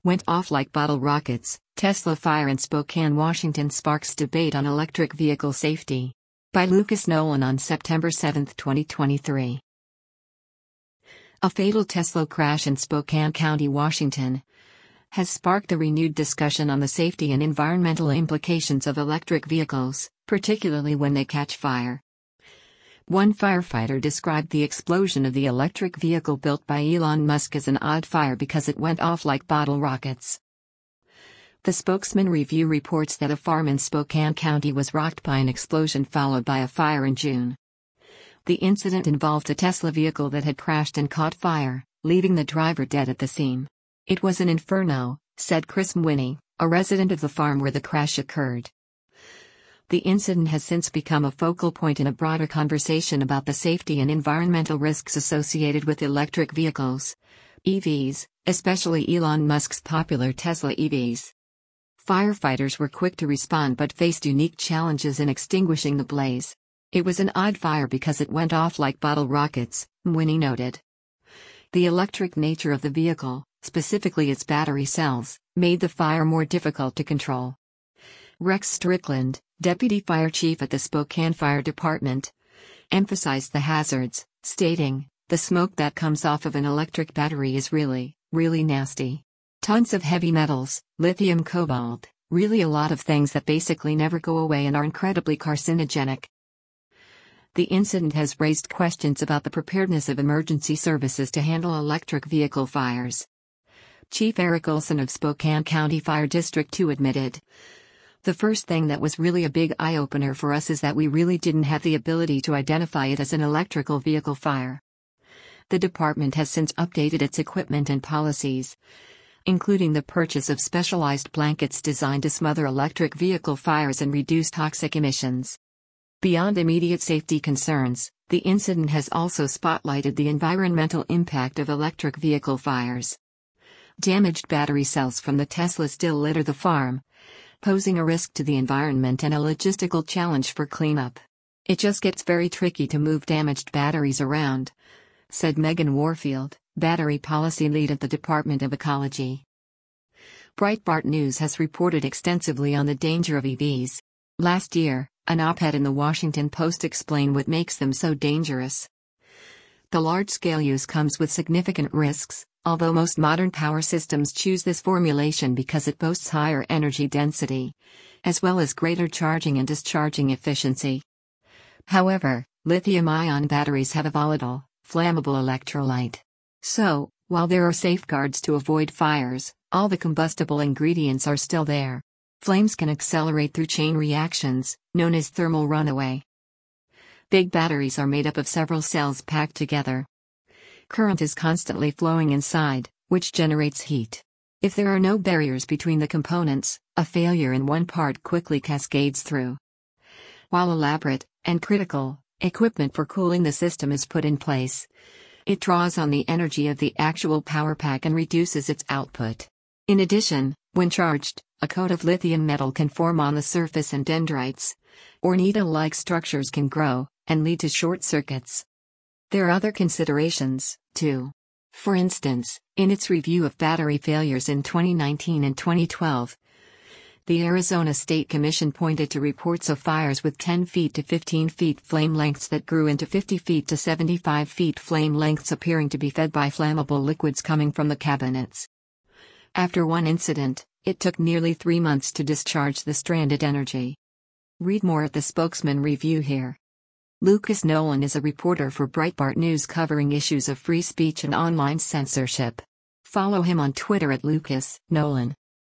Went off like bottle rockets. Tesla fire in Spokane, Washington sparks debate on electric vehicle safety. By Lucas Nolan on September 7, 2023. A fatal Tesla crash in Spokane County, Washington, has sparked a renewed discussion on the safety and environmental implications of electric vehicles, particularly when they catch fire. One firefighter described the explosion of the electric vehicle built by Elon Musk as an odd fire because it went off like bottle rockets. The Spokesman Review reports that a farm in Spokane County was rocked by an explosion followed by a fire in June. The incident involved a Tesla vehicle that had crashed and caught fire, leaving the driver dead at the scene. "It was an inferno," said Chris Mwinney, a resident of the farm where the crash occurred. The incident has since become a focal point in a broader conversation about the safety and environmental risks associated with electric vehicles, EVs, especially Elon Musk's popular Tesla EVs. Firefighters were quick to respond but faced unique challenges in extinguishing the blaze. "It was an odd fire because it went off like bottle rockets," Mwinney noted. The electric nature of the vehicle, specifically its battery cells, made the fire more difficult to control. Rex Strickland, deputy fire chief at the Spokane Fire Department, emphasized the hazards, stating, "The smoke that comes off of an electric battery is really, really nasty. Tons of heavy metals, lithium, cobalt, really a lot of things that basically never go away and are incredibly carcinogenic." The incident has raised questions about the preparedness of emergency services to handle electric vehicle fires. Chief Eric Olson of Spokane County Fire District 2 admitted, "The first thing that was really a big eye-opener for us is that we really didn't have the ability to identify it as an electrical vehicle fire." The department has since updated its equipment and policies, including the purchase of specialized blankets designed to smother electric vehicle fires and reduce toxic emissions. Beyond immediate safety concerns, the incident has also spotlighted the environmental impact of electric vehicle fires. Damaged battery cells from the Tesla still litter the farm, posing a risk to the environment and a logistical challenge for cleanup. "It just gets very tricky to move damaged batteries around," said Megan Warfield, battery policy lead at the Department of Ecology. Breitbart News has reported extensively on the danger of EVs. Last year, an op-ed in the Washington Post explained what makes them so dangerous. The large-scale use comes with significant risks, although most modern power systems choose this formulation because it boasts higher energy density, as well as greater charging and discharging efficiency. However, lithium-ion batteries have a volatile, flammable electrolyte. So, while there are safeguards to avoid fires, all the combustible ingredients are still there. Flames can accelerate through chain reactions, known as thermal runaway. Big batteries are made up of several cells packed together. Current is constantly flowing inside, which generates heat. If there are no barriers between the components, a failure in one part quickly cascades through. While elaborate and critical equipment for cooling the system is put in place, it draws on the energy of the actual power pack and reduces its output. In addition, when charged, a coat of lithium metal can form on the surface and dendrites, or needle-like structures can grow, and lead to short circuits. There are other considerations, too. For instance, in its review of battery failures in 2019 and 2012, the Arizona State Commission pointed to reports of fires with 10 feet to 15 feet flame lengths that grew into 50 feet to 75 feet flame lengths appearing to be fed by flammable liquids coming from the cabinets. After one incident, it took nearly 3 months to discharge the stranded energy. Read more at the Spokesman Review here. Lucas Nolan is a reporter for Breitbart News covering issues of free speech and online censorship. Follow him on Twitter at Lucas Nolan.